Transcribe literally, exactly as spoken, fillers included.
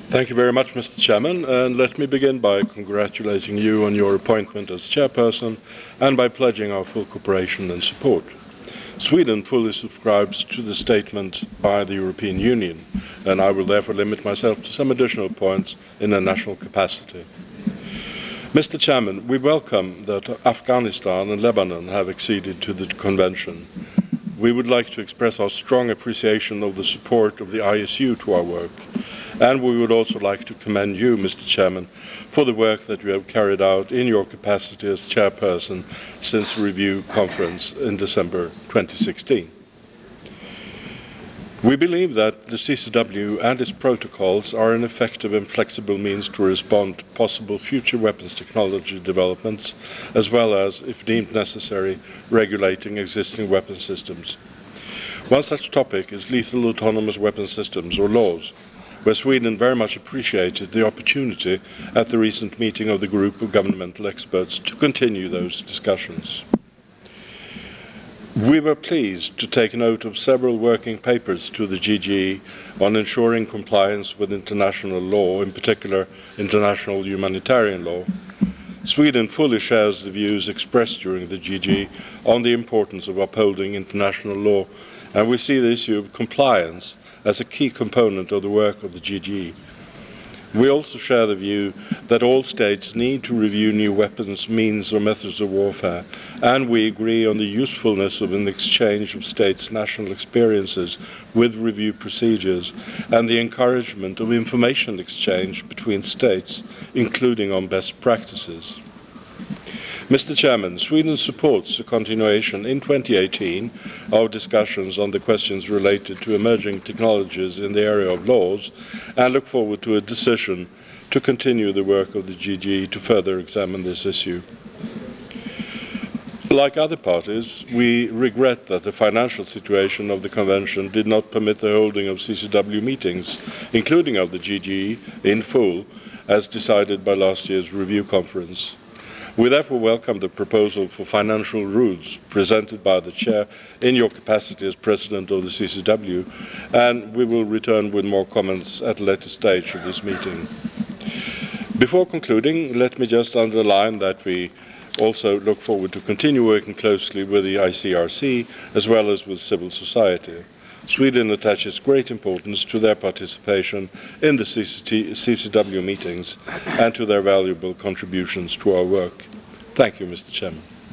Thank you very much, Mister Chairman, and let me begin by congratulating you on your appointment as chairperson and by pledging our full cooperation and support. Sweden fully subscribes to the statement by the European Union, and I will therefore limit myself to some additional points in a national capacity. Mister Chairman, we welcome that Afghanistan and Lebanon have acceded to the Convention. We would like to express our strong appreciation of the support of the I S U to our work, and we would also like to commend you, Mister Chairman, for the work that you have carried out in your capacity as chairperson since the review conference in December twenty sixteen. We believe that the C C W and its protocols are an effective and flexible means to respond to possible future weapons technology developments, as well as, if deemed necessary, regulating existing weapon systems. One such topic is lethal autonomous weapon systems, or laws, where Sweden very much appreciated the opportunity at the recent meeting of the group of governmental experts to continue those discussions. We were pleased to take note of several working papers to the G G E on ensuring compliance with international law, in particular international humanitarian law. Sweden fully shares the views expressed during the G G E on the importance of upholding international law, and we see the issue of compliance as a key component of the work of the G G E. We also share the view that all states need to review new weapons, means or methods of warfare, and we agree on the usefulness of an exchange of states' national experiences with review procedures and the encouragement of information exchange between states, including on best practices. Mister Chairman, Sweden supports the continuation in twenty eighteen of discussions on the questions related to emerging technologies in the area of laws and look forward to a decision to continue the work of the G G E to further examine this issue. Like other parties, we regret that the financial situation of the Convention did not permit the holding of C C W meetings, including of the G G E, in full, as decided by last year's review conference. We therefore welcome the proposal for financial rules presented by the Chair in your capacity as President of the C C W, and we will return with more comments at a later stage of this meeting. Before concluding, let me just underline that we also look forward to continue working closely with the I C R C as well as with civil society. Sweden attaches great importance to their participation in the C C W meetings and to their valuable contributions to our work. Thank you, Mister Chairman.